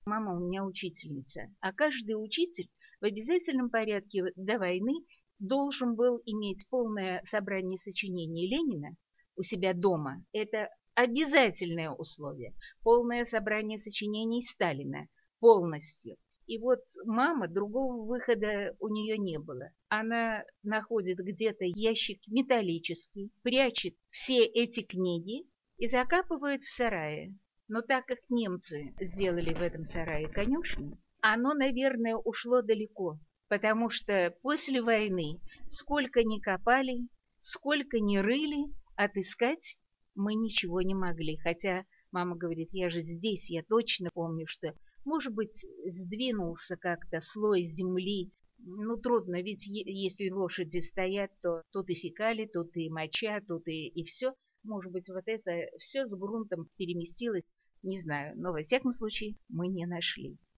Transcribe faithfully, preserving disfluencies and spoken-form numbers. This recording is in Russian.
Мама у меня учительница, а каждый учитель в обязательном порядке до войны должен был иметь полное собрание сочинений Ленина у себя дома. Это обязательное условие. Полное собрание сочинений Сталина полностью. И вот мама, другого выхода у нее не было. Она находит где-то ящик металлический, прячет все эти книги и закапывает в сарае. Но так как немцы сделали в этом сарае конюшню, оно, наверное, ушло далеко, потому что после войны сколько ни копали, сколько ни рыли, отыскать мы ничего не могли. Хотя мама говорит, я же здесь, я точно помню, что, может быть, сдвинулся как-то слой земли. Ну, трудно, ведь если лошади стоят, то тут и фекали, тут и моча, тут и, и все. Может быть, вот это все с грунтом переместилось, не знаю, но во всяком случае мы не нашли.